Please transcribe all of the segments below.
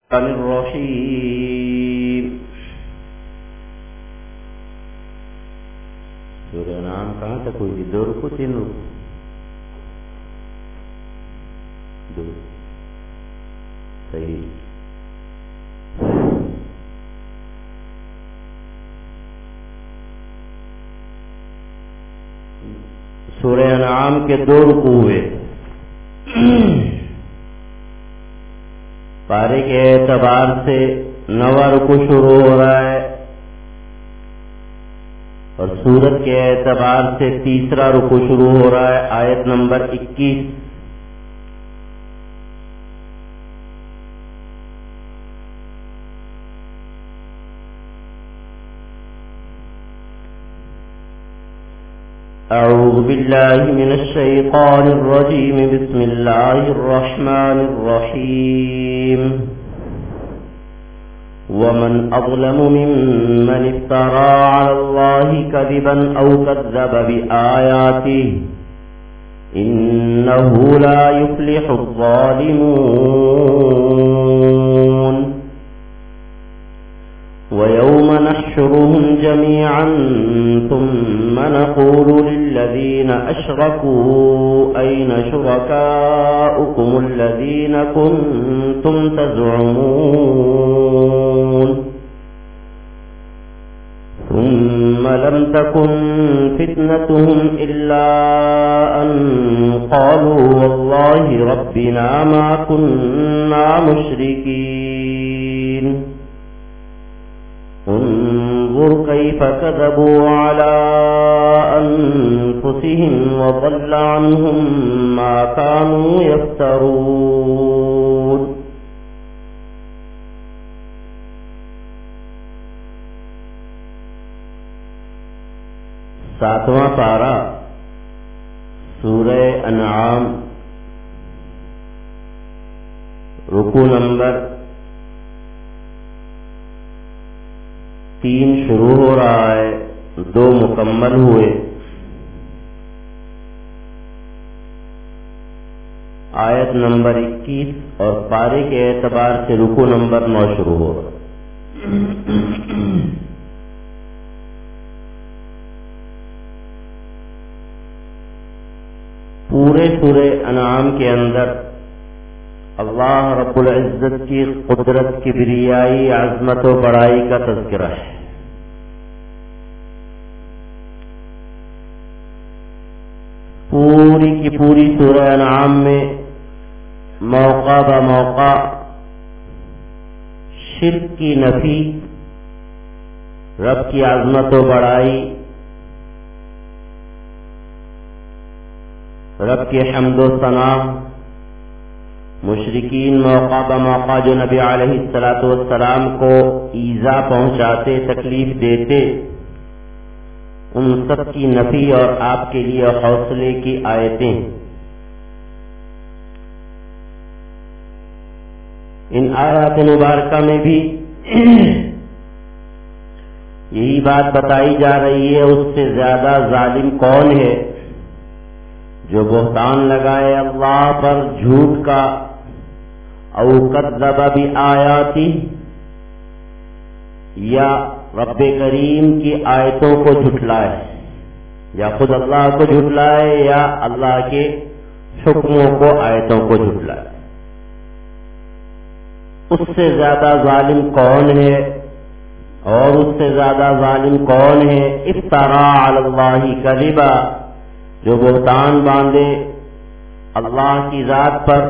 الرحیم. سورہ انعام کہاں تک ہوئی؟ 2 رکو 3 رکو 2 صحیح. سورہ انعام کے 2 رکوع ہوئے. پارے کے اعتبار سے 9واں رکوع شروع ہو رہا ہے اور سورت کے اعتبار سے 3را رکوع شروع ہو رہا ہے. آیت نمبر 21. اعوذ باللہ من الشیطان الرجیم. بسم اللہ الرحمن الرحیم. ومن اظلم ممن افترى على الله كذبا او كذب بآياته انه لا يفلح الظالمون. ويوم نحشرهم جميعا ثم نقول للذين أشركوا أين شركاؤكم الذين كنتم تزعمون ثم لم تكن فتنتهم إلا أن قالوا والله ربنا ما كنا مشركين. انظر كيف كذبوا على أنفسهم وضل عنهم ما كانوا يفترون. ساتواں پارہ سورہ انعام رکوع نمبر 3 شروع ہو رہا ہے. 2 مکمل ہوئے. آیت نمبر 21 اور پارے کے اعتبار سے رکوع نمبر 9 شروع ہو رہا ہے. پورے سورہ انعام کے اندر اللہ رب العزت کی قدرت، کبریائی، عظمت و بڑائی کا تذکرہ ہے. پوری کی پوری سورہ انعام میں موقع بہ موقع شرک کی نفی، رب کی عظمت و بڑائی، رب کی حمد و ثنا، مشرکین موقع بہ موقع جو نبی علیہ الصلوۃ والسلام کو ایذا پہنچاتے، تکلیف دیتے، ان سب کی نفی اور آپ کے لیے حوصلے کی آیتیں. ان آیات مبارکہ میں بھی یہی بات بتائی جا رہی ہے اس سے زیادہ ظالم کون ہے جو بہتان لگائے اللہ پر جھوٹ کا، او کذب بآیاتی، یا رب کریم کی آیتوں کو جھٹلائے، یا خود اللہ کو جھٹلائے، یا اللہ کے حکموں کو، آیتوں کو جھٹلائے. اس سے زیادہ ظالم کون ہے اور اس سے زیادہ ظالم کون ہے؟ افترا علی اللہ کذبا، جو بہتان باندھے اللہ کی ذات پر،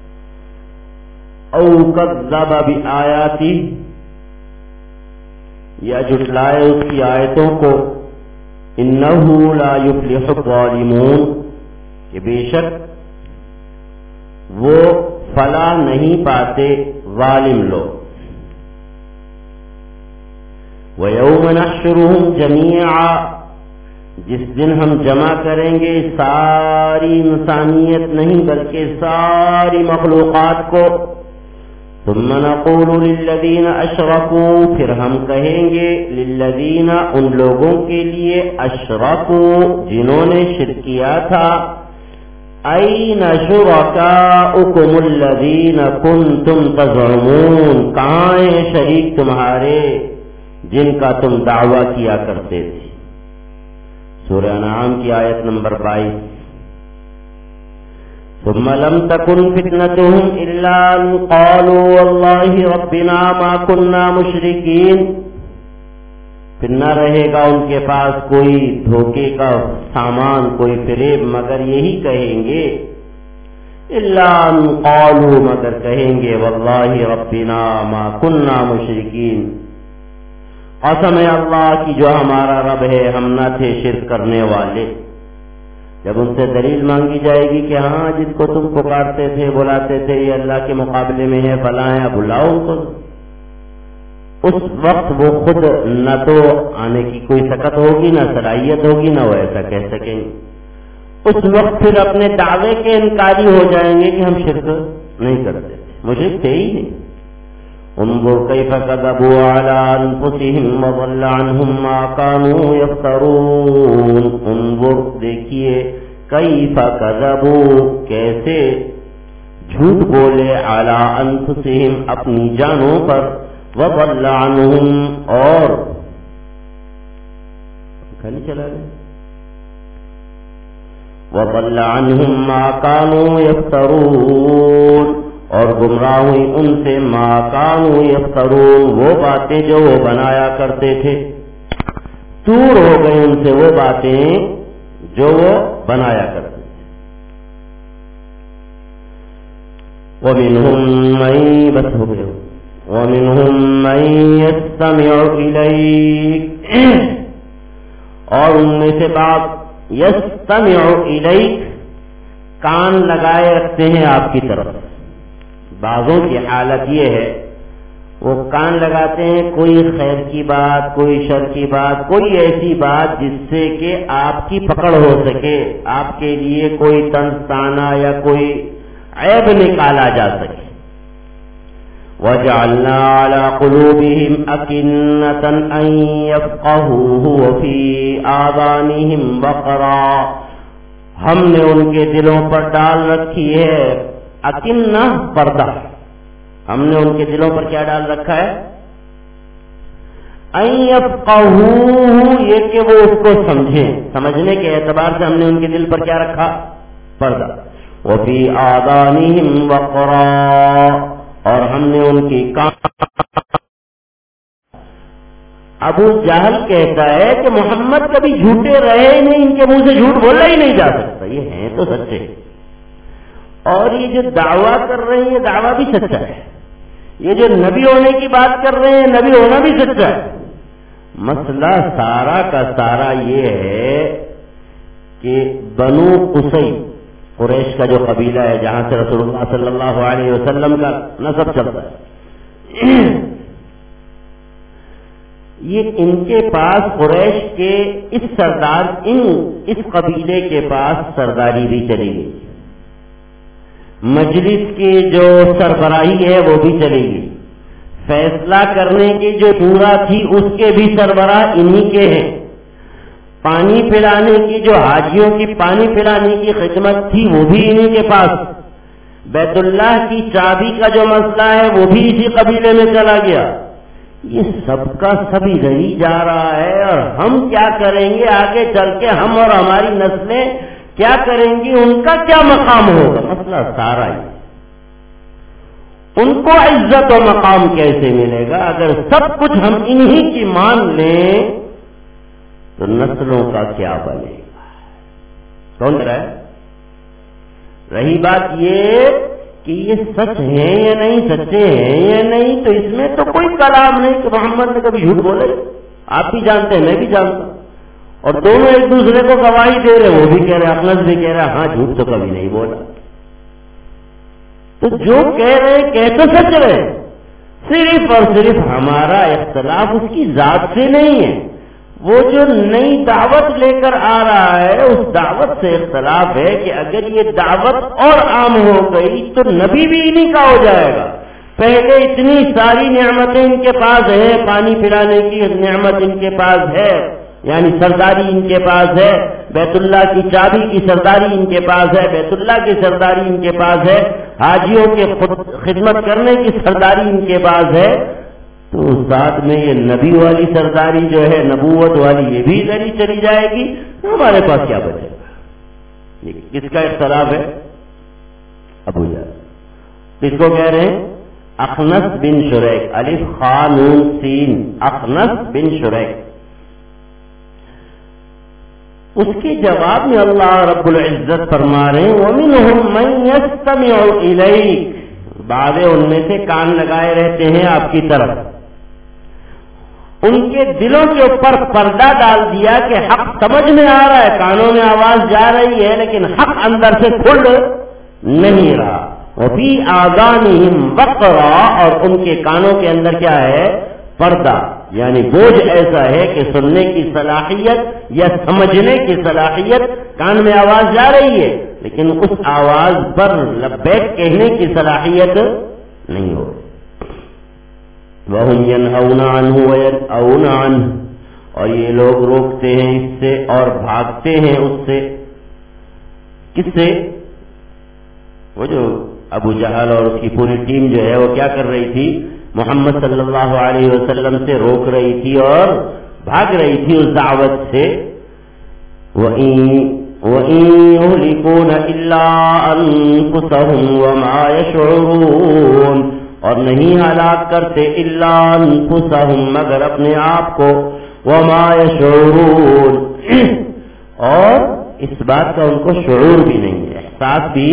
او کذب بآیاتی، یا جھٹلائے اس کی آیتوں کو. انہ لا یفلح الظالمون، کہ بے شک وہ فلاح نہیں پاتے ظالم لوگ. وَيَوْمَ نَحْشُرُهُمْ جَمِيعًا، جس دن ہم جمع کریں گے ساری انسانیت نہیں بلکہ ساری مخلوقات کو. ثم نقول للذین اشرکوا، پھر ہم کہیں گے للذین، ان لوگوں کے لیے، اشرکوا، جنہوں نے شرک کیا تھا، این شرکاؤکم الذین کنتم تزعمون، شریک تمہارے جن کا تم دعویٰ کیا کرتے تھے. سورہ انعام کی آیت نمبر 22. ثم لم تكن فتنتهم الا ان قالوا والله ربنا ما كنا مشركين. پھر نہ رہے گا ان کے پاس کوئی دھوکے کا سامان، کوئی فریب، مگر یہی کہیں گے الا ان قالوا، مگر کہیں گے والله ربنا ما كنا مشركين، قسم ہے اللہ کی جو ہمارا رب ہے ہم نہ تھے شرک کرنے والے. جب ان سے دلیل مانگی جائے گی کہ ہاں جن کو تم پکارتے تھے بلاتے تھے یہ اللہ کے مقابلے میں ہے فلاں ہے، بلاؤ ان کو، اس وقت وہ خود نہ تو آنے کی کوئی سکت ہوگی، نہ صلاحیت ہوگی، نہ وہ ایسا کہہ سکیں گے. اس وقت پھر اپنے دعوے کے انکاری ہو جائیں گے کہ ہم شرک نہیں کرتے تھے، مشرک تھے ہی نہیں. انظر کیف کذبوا علی انفسہم وضل عنہم ما کانوا یفترون. انظر دیکھیے، کیف کذبوا کیسے جھوٹ بولے، علی انفسہم اپنی جانوں پر، وضل عنہم اور کھالی چلا گئے، وضل عنہم ما کانوا یفترون، اور گمراہ ہوئی ان سے ما کانوا یفترون وہ باتیں جو وہ بنایا کرتے تھے، دور ہو گئی ان سے وہ باتیں جو وہ بنایا کرتے تھے. وَمِنْهُمْ مَن بس ہو گئے وَمِنْهُمْ مَن يَسْتَمِعُ إِلَيْكَ، اور ان میں سے بعض يَسْتَمِعُ إِلَيْكَ کان لگائے رکھتے ہیں آپ کی طرف. بعضوں کی حالت یہ ہے وہ کان لگاتے ہیں کوئی خیر کی بات، کوئی شر کی بات، کوئی ایسی بات جس سے کہ آپ کی پکڑ ہو سکے، آپ کے لیے کوئی طنز طعنہ یا کوئی عیب نکالا جا سکے. وَجَعَلْنَا عَلَى قُلُوبِهِمْ أَكِنَّةً أَن يَفْقَهُوهُ وَفِي آذَانِهِمْ وَقْرًا، ہم نے ان کے دلوں پر ڈال رکھی ہے اکنہ پردہ. ہم نے ان کے دلوں پر کیا ڈال رکھا ہے؟ ان یفقہوہ، یہ کہ وہ اس کو سمجھیں، سمجھنے کے اعتبار سے ہم نے ان کے دل پر کیا رکھا؟ پردہ. وفی آذانہم وقرا، اور ہم نے ان کی ابو جہل کہتا ہے کہ محمد کبھی جھوٹے رہے ہی نہیں، ان کے منہ سے جھوٹ بولا ہی نہیں جا سکتا، یہ ہیں تو سچے، اور یہ جو دعویٰ کر رہے ہیں یہ دعویٰ بھی سچا ہے، یہ جو نبی ہونے کی بات کر رہے ہیں نبی ہونا بھی سچا ہے. مسئلہ سارا کا سارا یہ ہے کہ بنو قصی، قریش کا جو قبیلہ ہے جہاں سے رسول اللہ صلی اللہ علیہ وسلم کا نسب چلتا ہے، یہ ان کے پاس قریش کے اس قبیلے کے پاس سرداری بھی چلی گئی، مجلس کی جو سربراہی ہے وہ بھی چلے گی، فیصلہ کرنے کی جو شورا تھی اس کے بھی سربراہ انہی کے ہیں، پانی پلانے کی جو حاجیوں کی پانی پلانے کی خدمت تھی وہ بھی انہی کے پاس، بیت اللہ کی چابی کا جو مسئلہ ہے وہ بھی اسی قبیلے میں چلا گیا. یہ سب کا سبھی رہی جا رہا ہے، اور ہم کیا کریں گے آگے چل کے، ہم اور ہماری نسلیں کیا کریں گی، ان کا کیا مقام ہوگا؟ مسئلہ سارا ہی ان کو عزت و مقام کیسے ملے گا اگر سب کچھ ہم انہی کی مان لیں تو نسلوں کا کیا بنے گا؟ کون کہہ رہا ہے؟ رہی بات یہ کہ یہ سچ ہیں یا نہیں، سچے ہیں یا نہیں، تو اس میں تو کوئی کلام نہیں کہ محمد نے کبھی جھوٹ بولے. آپ بھی جانتے ہیں، میں بھی جانتا ہوں، اور دونوں ایک دوسرے کو گواہی دے رہے، وہ بھی کہہ رہے، اخنس بھی کہہ رہا ہاں جھوٹ تو کبھی نہیں بولا. تو جو کہہ رہے کہہ تو سچ رہے، صرف اور صرف ہمارا اختلاف اس کی ذات سے نہیں ہے، وہ جو نئی دعوت لے کر آ رہا ہے اس دعوت سے اختلاف ہے کہ اگر یہ دعوت اور عام ہو گئی تو نبی بھی انہی کا ہو جائے گا. پہلے اتنی ساری نعمتیں ان کے پاس ہیں، پانی پلانے کی نعمت ان کے پاس ہے، یعنی سرداری ان کے پاس ہے، بیت اللہ کی چابی کی سرداری ان کے پاس ہے، بیت اللہ کی سرداری ان کے پاس ہے، حاجیوں کے خدمت کرنے کی سرداری ان کے پاس ہے. تو ساتھ میں یہ نبی والی سرداری جو ہے، نبوت والی، یہ بھی ادھر ہی چلی جائے گی، تو ہمارے پاس کیا بچے گا؟ کس کا اختلاف ہے؟ ابو جہل۔ کس کو کہہ رہے ہیں؟ اخنس بن شریک، الف خا نون سین، اخنس بن شریک۔ اس کے جواب میں اللہ رب العزت فرما رہے ہیں وَمِنْهُمْ مَنْ يَسْتَمِعُ إِلَيْكَ، بعض ان میں سے کان لگائے رہتے ہیں آپ کی طرف، ان کے دلوں کے اوپر پردہ ڈال دیا کہ حق سمجھ میں آ رہا ہے، کانوں میں آواز جا رہی ہے لیکن حق اندر سے کھل نہیں رہا۔ وَفِي آذَانِهِمْ وَقْرًا، اور ان کے کانوں کے اندر کیا ہے؟ پردہ، یعنی بوجھ ایسا ہے کہ سننے کی صلاحیت یا سمجھنے کی صلاحیت، کان میں آواز جا رہی ہے لیکن اس آواز پر لبیک کہنے کی صلاحیت نہیں ہو۔ وَهُمْ يَنْهَوْنَ عَنْهُ وَيَنْأَوْنَ عَنْهُ، اور یہ لوگ روکتے ہیں اس سے اور بھاگتے ہیں اس سے۔ کس سے؟ وہ جو ابو جہل اور اس کی پوری ٹیم جو ہے وہ کیا کر رہی تھی؟ محمد صلی اللہ علیہ وسلم سے روک رہی تھی اور بھاگ رہی تھی اس دعوت سے۔ وَإِن يُهْلِكُونَ إِلَّا أَنفُسَهُمْ وَمَا يَشْعُرُونَ، اور نہیں ہلاک کرتے الا انفسہم، مگر اپنے آپ کو، وما یشعرون، اور اس بات کا ان کو شعور بھی نہیں ہے، احساس بھی۔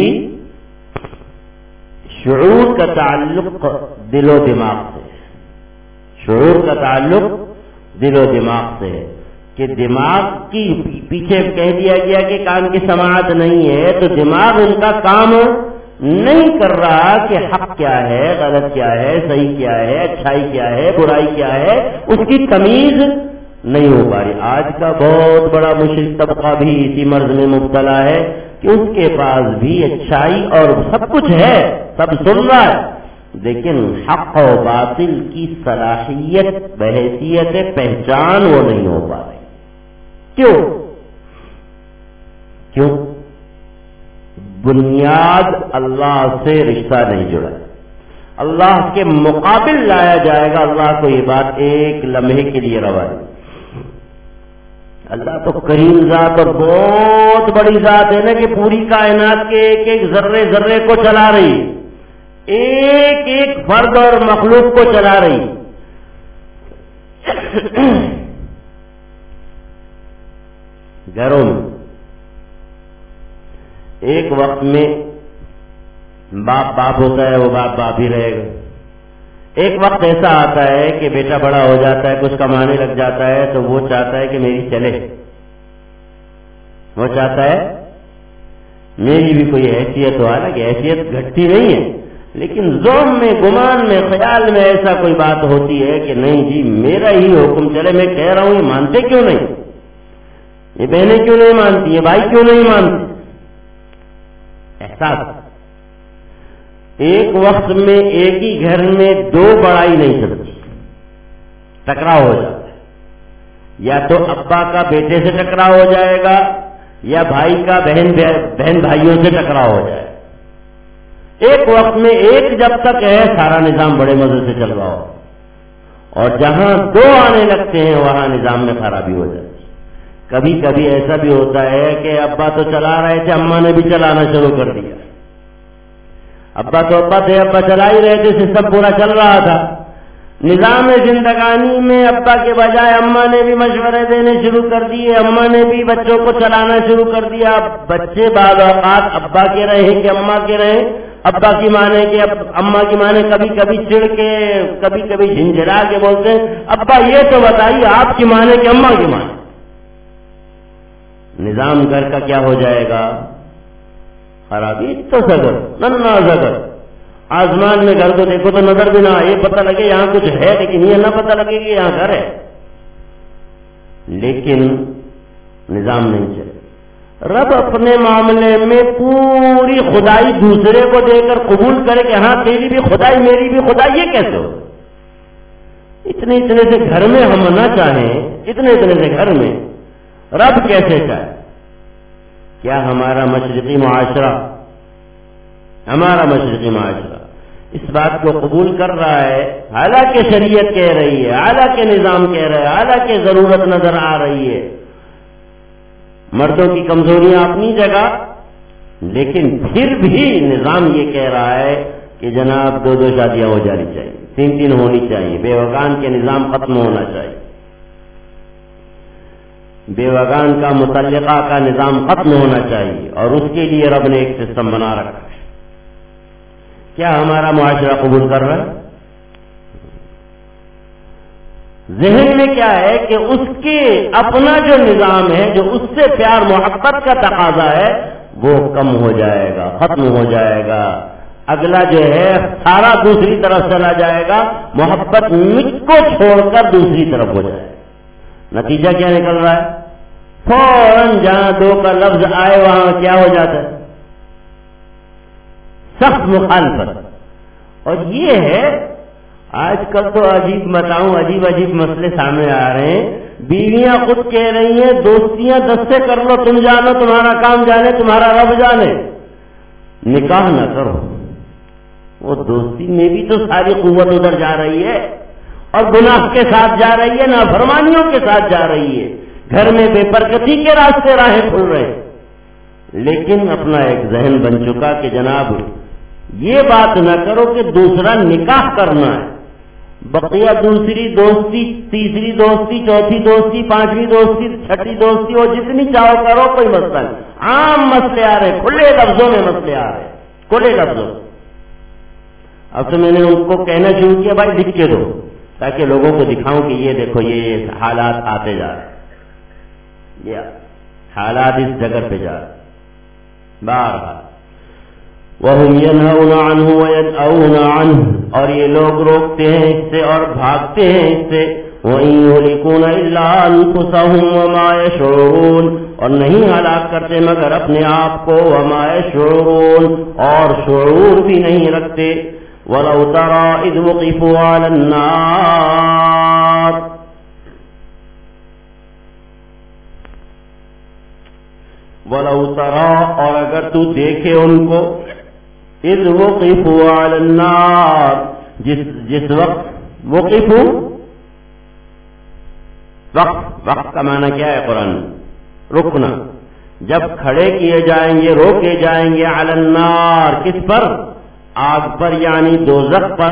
شعور کا تعلق دل و دماغ سے، شعور کا تعلق دل و دماغ سے ہے کہ دماغ کی پیچھے کہہ دیا گیا کہ کان کی سماعت نہیں ہے، تو دماغ ان کا کام نہیں کر رہا کہ حق کیا ہے، غلط کیا ہے، صحیح کیا ہے، اچھائی کیا ہے، برائی کیا ہے، اس کی تمیز نہیں ہو پا رہی۔ آج کا بہت بڑا مشرک طبقہ بھی اسی مرض میں مبتلا ہے کہ اس کے پاس بھی اچھائی اور سب کچھ ہے، سب سن رہا ہے، لیکن حق و باطل کی صلاحیت بحیثیت پہچان وہ نہیں ہو پا رہی۔ کیوں؟ بنیاد اللہ سے رشتہ نہیں جڑا، اللہ کے مقابل لایا جائے گا، اللہ کو یہ بات ایک لمحے کے لیے روا نہیں۔ اللہ تو کریم ذات اور بہت بڑی ذات ہے نا کہ پوری کائنات کے ایک ایک ذرے ذرے کو چلا رہی، ایک ایک فرد اور مخلوق کو چلا رہی۔ گھروں میں ایک وقت میں باپ ہوتا ہے، وہ باپ ہی رہے گا۔ ایک وقت ایسا آتا ہے کہ بیٹا بڑا ہو جاتا ہے، کچھ کمانے لگ جاتا ہے، تو وہ چاہتا ہے کہ میری چلے، وہ چاہتا ہے میری بھی کوئی حیثیت ہو، حالانکہ حیثیت گھٹتی نہیں ہے، لیکن ذہن میں، گمان میں، خیال میں ایسا کوئی بات ہوتی ہے کہ نہیں جی میرا ہی حکم چلے، میں کہہ رہا ہوں، یہ مانتے کیوں نہیں، یہ بہنیں کیوں نہیں مانتی، یہ بھائی کیوں نہیں مانتے۔ احساس ایک وقت میں ایک ہی گھر میں دو بڑائی نہیں چلتی، ٹکراؤ ہو جاتا ہے، یا تو ابا کا بیٹے سے ٹکراؤ ہو جائے گا، یا بھائی کا بہن بھائیوں سے ٹکراؤ ہو جائے گا۔ ایک وقت میں ایک جب تک ہے سارا نظام بڑے مزے سے چل رہا ہو، اور جہاں دو آنے لگتے ہیں وہاں نظام میں خرابی ہو جاتی ہے۔ کبھی کبھی ایسا بھی ہوتا ہے کہ ابا تو چلا رہے تھے، اماں نے بھی چلانا شروع کر دیا، ابا تو ابا تھے، ابا چلا ہی رہے تھے، سسٹم پورا چل رہا تھا، نظام زندگانی میں ابا کے بجائے اماں نے بھی مشورے دینے شروع کر دیے، اماں نے بھی بچوں کو چلانا شروع کر دیا۔ بچے بعض اوقات ابا کے رہے کہ اماں کے رہے، ابا کی مانے کہ اماں کی مانے، کبھی کبھی چڑ کے، کبھی کبھی جھنجھلا کے بولتے ہیں ابا یہ تو بتائیے آپ کی مانے کہ اماں کی مانے۔ نظام گھر کا کیا ہو جائے گا؟ خرابی تو سگر نہ سگر، آسمان میں گھر کو دیکھو تو نظر بھی نہ آئے، پتہ لگے یہاں کچھ ہے، لیکن یہ نہ پتہ لگے کہ یہاں گھر ہے، لیکن نظام نہیں چلے۔ رب اپنے معاملے میں پوری خدائی دوسرے کو دے کر قبول کرے کہ ہاں تیری بھی خدائی میری بھی خدائی، یہ کیسے ہو؟ اتنے سے گھر میں ہم نہ چاہیں، اتنے سے گھر میں رب کیسے چاہے؟ کیا ہمارا مشرقی معاشرہ اس بات کو قبول کر رہا ہے، حالانکہ شریعت کہہ رہی ہے، حالانکہ نظام کہہ رہا ہے، حالانکہ ضرورت نظر آ رہی ہے، مردوں کی کمزوریاں اپنی جگہ، لیکن پھر بھی نظام یہ کہہ رہا ہے کہ جناب 2 شادیاں ہو جانی چاہیے، 3 ہونی چاہیے، بیوگان کے نظام ختم ہونا چاہیے، بیوگان کا مطلقہ کا نظام ختم ہونا چاہیے، اور اس کے لیے رب نے ایک سسٹم بنا رکھا ہے۔ کیا ہمارا معاشرہ قبول کر رہا ہے؟ ذہن میں کیا ہے کہ اس کے اپنا جو نظام ہے، جو اس سے پیار محبت کا تقاضا ہے، وہ کم ہو جائے گا، ختم ہو جائے گا، اگلا جو ہے سارا دوسری طرف چلا جائے گا، محبت مجھ کو چھوڑ کر دوسری طرف ہو جائے گا۔ نتیجہ کیا نکل رہا ہے؟ فوراً جہاں 2 کا لفظ آئے وہاں کیا ہو جاتا ہے؟ سخت مخالفت۔ اور یہ ہے آج کل تو عجیب مسئلے سامنے آ رہے ہیں، بیویاں خود کہہ رہی ہیں دوستیاں 10 سے کر لو، تم جانو تمہارا کام جانے، تمہارا رب جانے، نکاح نہ کرو۔ وہ دوستی میں بھی تو ساری قوت ادھر جا رہی ہے، اور گناہ کے ساتھ جا رہی ہے، نافرمانیوں کے ساتھ جا رہی ہے، گھر میں بے برکتی کے راستے راہیں کھل رہے ہیں۔ لیکن اپنا ایک ذہن بن چکا کہ جناب یہ بات نہ کرو کہ دوسرا نکاح کرنا ہے، بقیہ دوسری دوستی، تیسری دوستی، چوتھی دوستی، 5ویں دوستی، 6ٹھی دوستی، اور جتنی چاہو کرو، کوئی مسئلہ نہیں۔ عام مسئلے آ رہے، کھلے لفظوں میں مسئلے آ رہے، کھلے لفظوں۔ اب تو میں نے ان کو کہنا شروع کیا بھائی لکھ کے دو، تاکہ لوگوں کو دکھاؤں کہ یہ دیکھو یہ حالات آتے جا رہے ہیں، یہ حالات اس جگہ پہ جا رہے ہیں۔ بہرحال وَهُمْ يَنْهَوْنَ عَنْهُ وَيَنْأَوْنَ عَنْهُ، اور یہ لوگ روکتے ہیں اس سے اور بھاگتے ہیں اس سے، وَإِنْ يُهْلِكُونَ إِلَّا أَنفُسَهُمْ وَمَا يَشْعُرُونَ، اور نہیں ہلاک کرتے مگر اپنے آپ کو، وَمَا يَشْعُرُونَ، اور شعور بھی نہیں رکھتے۔ وَلَوْ تَرَىٰ إِذْ وُقِفُوا عَلَى النَّارِ، وَلَوْ تَرَىٰ، اور اگر تو دیکھے ان کو، اذ وقفوا علی النار، جس وقت وقفوا، وقت کا معنی کیا ہے قرآن میں؟ رکنا، جب کھڑے کیے جائیں گے، روکے جائیں گے، علی النار، کس پر؟ آگ پر، یعنی دوزخ پر،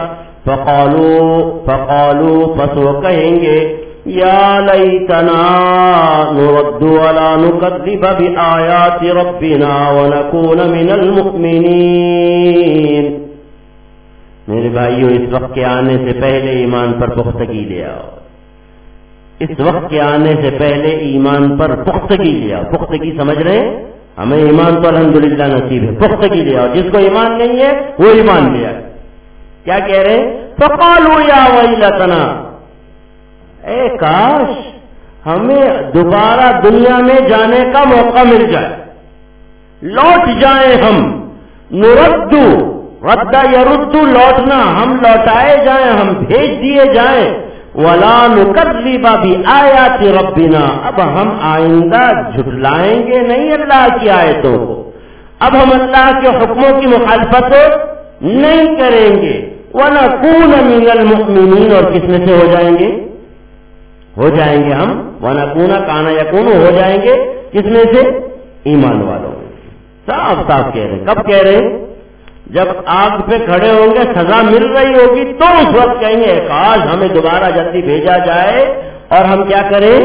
فقالوا، پس وہ کہیں گے، یا لیتنا نرد ولا نکذب بآیات ربنا ونکون من المؤمنین۔ میرے بھائیو، اس وقت کے آنے سے پہلے ایمان پر پختگی لے آؤ، اس وقت کے آنے سے پہلے ایمان پر پختگی لے آؤ۔ پختگی سمجھ رہے ہیں؟ ہمیں ایمان تو الحمدللہ نصیب ہے، پختگی لے آؤ۔ جس کو ایمان نہیں ہے وہ ایمان لے آئے۔ کیا کہہ رہے ہیں؟ فقالوا یا ویلتنا، اے کاش ہمیں دوبارہ دنیا میں جانے کا موقع مل جائے، لوٹ جائیں ہم، نردو، رد یرد، لوٹنا، ہم لوٹائے جائیں، ہم بھیج دیے جائیں، ولا نکذب بآیات ربنا، اب ہم آئندہ جھٹلائیں گے نہیں اللہ کی آیتوں کو، اب ہم اللہ کے حکموں کی مخالفت نہیں کریں گے، ونکون من المؤمنین، اور کس میں سے ہو جائیں گے؟ ہو جائیں گے ہم، ونکون کانا یکون، ہو جائیں گے کس میں سے؟ ایمان والوں میں۔ صاف صاف کہہ رہے ہیں۔ کب کہہ رہے ہیں؟ جب آگ پہ کھڑے ہوں گے، سزا مل رہی ہوگی، تو اس وقت کہیں گے کاش ہمیں دوبارہ جلدی بھیجا جائے، اور ہم کیا کریں؟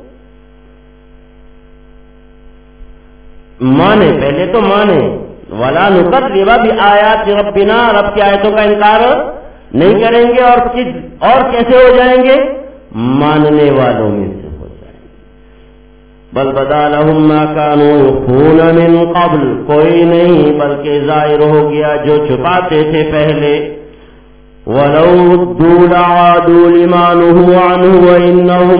مانے، پہلے تو مانے، ولا نکذب بآیات ربنا، رب کی آیتوں کا انکار نہیں کریں گے، اور کیسے ہو جائیں گے؟ ماننے والوں میں سے ہو جائیں گے۔ بل بدا لهم ما كانوا يخفون من قبل، کوئی نہیں بلکہ ظاہر ہو گیا جو چھپاتے تھے پہلے۔ ولو ردوا لعادوا لما نهوا عنه وانهم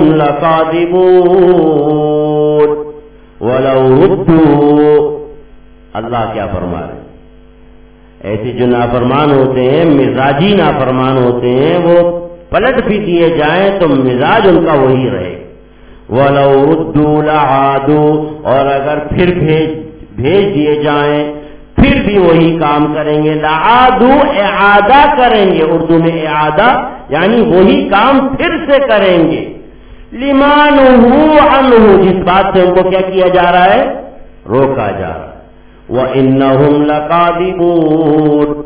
لكاذبون۔ ولو ردوا، اللہ کیا فرما رہے ہیں؟ ایسے جو نافرمان ہوتے ہیں، مزاجی نافرمان ہوتے ہیں، وہ پلٹ بھی دیے جائیں تو مزاج ان کا وہی رہے۔ وَلَوْ رُدُّوا لَعَادُوا، اور اگر پھر بھیج دیے جائیں، پھر بھی وہی کام کریں گے. لعادو اعادہ کریں گے, اردو میں اعادہ یعنی وہی کام پھر سے کریں گے. لما نہوا عنہ, جس بات سے ان کو کیا کیا جا رہا ہے, روکا جا رہا ہے. وَإِنَّهُمْ لَكَاذِبُونَ,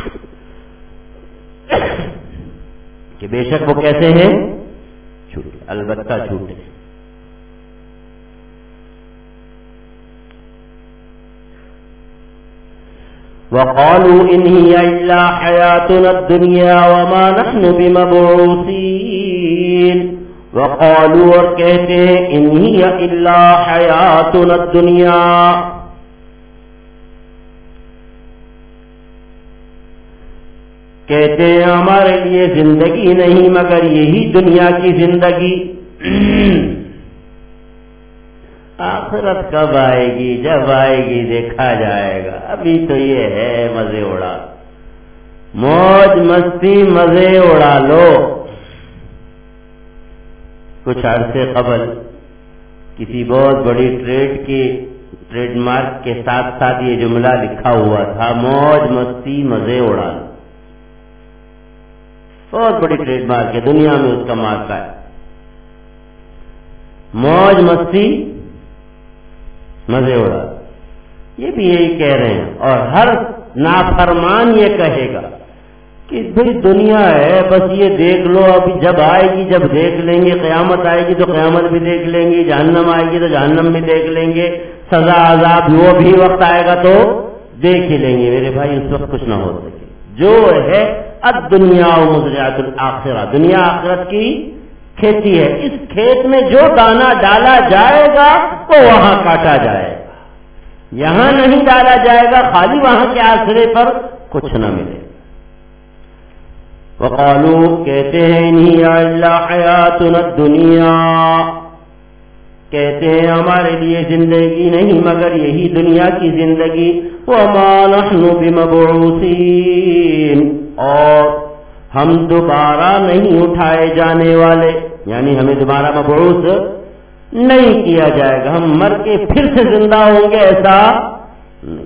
کہ بے شک وہ کیسے ہیں, جھوٹے, البتہ جھوٹے. وَقَالُوا إِنْ هِيَ إِلَّا حَيَاتُنَا الدُّنْيَا وَمَا نَحْنُ بِمَبْعُوثِينَ. وَقَالُوا, اور کہتے ہیں, إِنْ هِيَ إِلَّا حَيَاتُنَا الدُّنْيَا, کہتے ہیں ہمارے لیے زندگی نہیں مگر یہی دنیا کی زندگی. آخرت کب آئے گی, جب آئے گی دیکھا جائے گا, ابھی تو یہ ہے مزے اڑا, موج مستی مزے اڑا لو. کچھ عرصے قبل کسی بہت بڑی ٹریڈ مارک کے ساتھ ساتھ یہ جملہ لکھا ہوا تھا, موج مستی مزے اڑا لو. بہت بڑی ٹریڈ مارک ہے, دنیا میں اس کا مارکا ہے, موج مستی مزے اڑا. یہ بھی یہی کہہ رہے ہیں, اور ہر نافرمان یہ کہے گا کہ بھئی دنیا ہے, بس یہ دیکھ لو, ابھی جب آئے گی جب دیکھ لیں گے, قیامت آئے گی تو قیامت بھی دیکھ لیں گے, جہنم آئے گی تو جہنم بھی دیکھ لیں گے, سزا عذاب وہ بھی وقت آئے گا تو دیکھ ہی لیں گے. میرے بھائی اس وقت کچھ نہ ہو سکے. جو ہے الدنیا مزرعۃ الآخرہ, دنیا آخرت کی کھیتی ہے. اس کھیت میں جو دانہ ڈالا جائے گا وہ وہاں کاٹا جائے گا, یہاں نہیں ڈالا جائے گا, خالی وہاں کے آسرے پر کچھ نہ ملے. وقالوا, کہتے ہیں, ان ہی الا حیاتنا الدنیا, کہتے ہیں ہمارے لیے زندگی نہیں مگر یہی دنیا کی زندگی. وما نحن بمبعوثین, اور ہم دوبارہ نہیں اٹھائے جانے والے, یعنی ہمیں دوبارہ مبعوث نہیں کیا جائے گا, ہم مر کے پھر سے زندہ ہوں گے, ایسا نہیں.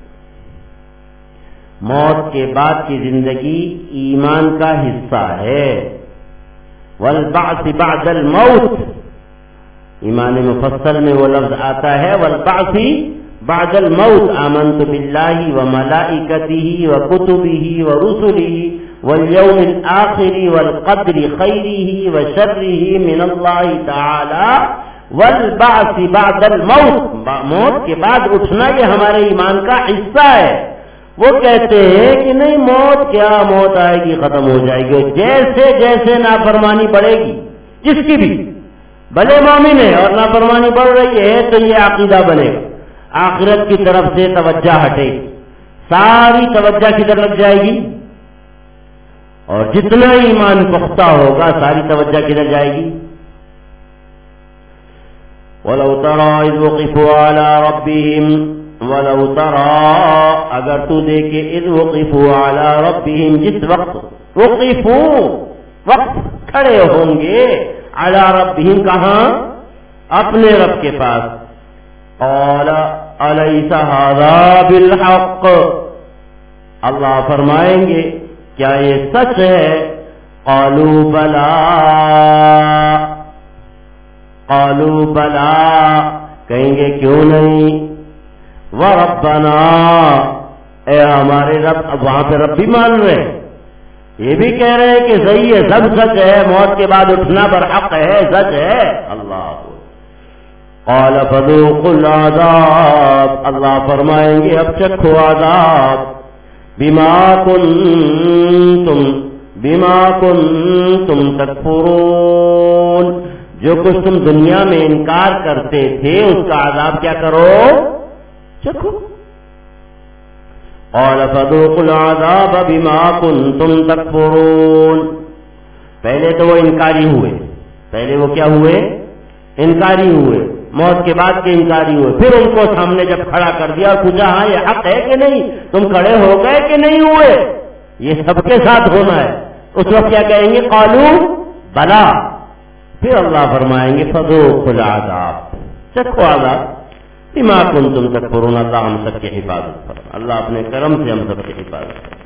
موت کے بعد کی زندگی ایمان کا حصہ ہے. والبعث بعد الموت, ایمان مفصل میں وہ لفظ آتا ہے, والبعث بعد الموت. آمنت باللہ وملائکتہ وکتبہ ورسلہ واليوم الآخر والقدر خیرہ وشرہ من اللہ تعالی والبعث بعد الموت, موت کے بعد اٹھنا یہ ہمارے ایمان کا حصہ ہے. وہ کہتے ہیں کہ نہیں, موت کیا, موت آئے گی ختم ہو جائے گی. جیسے جیسے نافرمانی بڑھے گی جس کی بھی, بھلے مومن ہے اور نافرمانی بڑھ رہی ہے, تو یہ عقیدہ بنے گا, آخرت کی طرف سے توجہ ہٹے گی, ساری توجہ کدھر لگ جائے گی, اور جتنا ایمان پختہ ہوگا ساری توجہ کدھر جائے گی. وَلَوْ تَرَىٰ إِذْ وُقِفُوا عَلَىٰ رَبِّهِمْ, وَلَوْ تَرَىٰ, اگر تو دیکھے, اِذْ وُقِفُوا عَلَىٰ رَبِّهِمْ, جس وقت وقفوا, وقت کھڑے ہوں گے, عَلَىٰ رَبِّهِمْ, کہاں, اپنے رب کے پاس. قَالَ أَلَيْسَ هَٰذَا بِالْحَقِّ, اللہ فرمائیں گے کیا یہ سچ ہے. قَالُوا بَلَىٰ, قَالُوا بَلَىٰ, کہیں گے کیوں نہیں. وَرَبَّنَا, اے ہمارے رب. اب وہاں پہ رب بھی مان رہے ہیں, یہ بھی کہہ رہے ہیں کہ صحیح ہے, سب سچ ہے, موت کے بعد اٹھنا برحق ہے, سچ ہے. اللہ قال فذوقوا العذاب, اللہ فرمائیں گے اب چکھو عذاب. بما کنتم تکفرون, جو کچھ تم دنیا میں انکار کرتے تھے اس کا عذاب کیا کرو, چکھو. قال فذوقوا العذاب بما کنتم تکفرون, پہلے تو وہ انکاری ہوئے, پہلے وہ کیا ہوئے, انکاری ہوئے, موت کے بعد کے انکاری ہوئے. پھر ان کو سامنے جب کھڑا کر دیا اور پوچھا ہاں یہ حق ہے کہ نہیں, تم کھڑے ہو گئے کہ نہیں ہوئے, یہ سب کے ساتھ ہونا ہے. اس وقت کیا کہیں گے, قالوا بلا. پھر اللہ فرمائیں گے فذوقوا العذاب, چکھو عذاب. بما کنتم تکفرون. اللہ ہم سب کی حفاظت کر، اللہ اپنے کرم سے ہم سب کی حفاظت کر.